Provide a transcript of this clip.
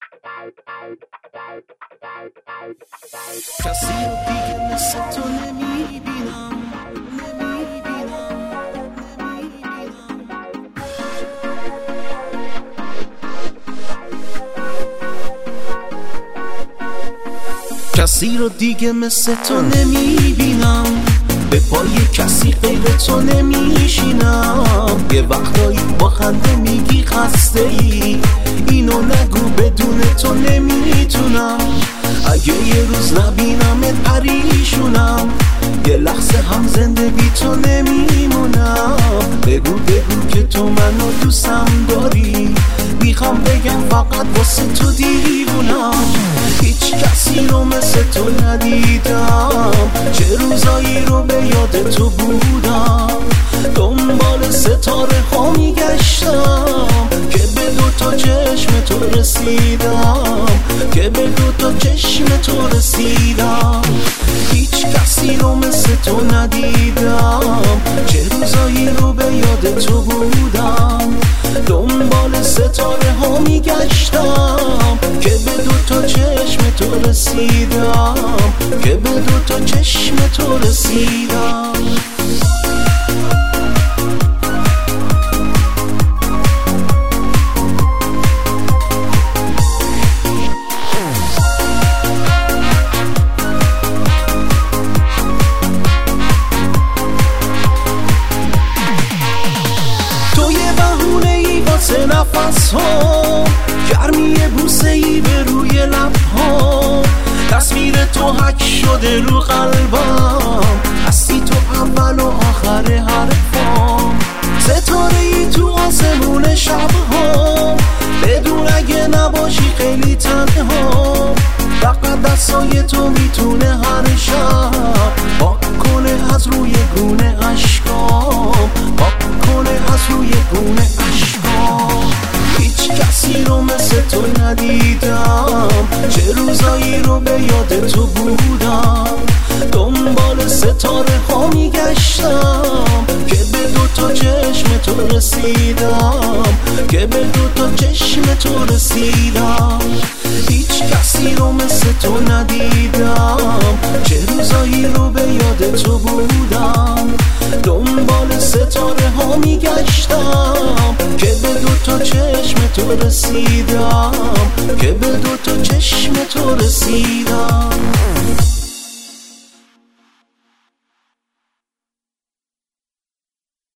کسی رو دیگه مثل تو نمیبینم. کسی رو دیگه مثل تو نمیبینم، به پای کسی غیر تو نمیشینم. یه وقتایی با خنده میگی خسته ای، اینو نگو بدون تو نمیتونم. اگه یه روز نبینمت پریشونم، یه لحظه هم زنده بی تو نمیمونم. بگو بگو که تو منو دوستم داری، میخوام بگم فقط واسه تو دیوونم. هیچ کسی رو مثل تو ندیدم، چه روزایی رو به یاد تو بودم. دنبال ستاره ها میگشتم که به دوتا چشم تو رسیدم، که به دوتا چشم تو رسیدم. هیچ کسی رو مثل تو ندیدم، چه روزایی رو به یاد تو بودم. دنبال ستاره ها میگشتم که به دوتا چشم تو رسیدم، که به دوتا چشم تو رسیدم. نفس ها گرمی بوسه ای به روی لب ها، تصویر تو حک شده رو قلبم. هستی تو اول و آخر حرفام، ستاره ای تو آسمون شب ها، بدون اگه نباشی خیلی تنها. فقط دستای تو میتونه هر شب پاک کنه از روی گونه اشکام، پاک کنه از روی گونه اشکام. هیچ کسی رو مثل تو ندیدم، چه روزایی رو به یاد تو بودم. دنبال ستاره ها میگشتم که به دوتا چشم تو رسیدم، که به دوتا چشم تو رسیدم. هیچ کسی رو مثل تو ندیدم، چه روزایی رو به یاد تو بودم. دنبال ستاره ها میگشتم که به دوتا چشم تو رسیدم، که به دوتا چشم تو رسیدم.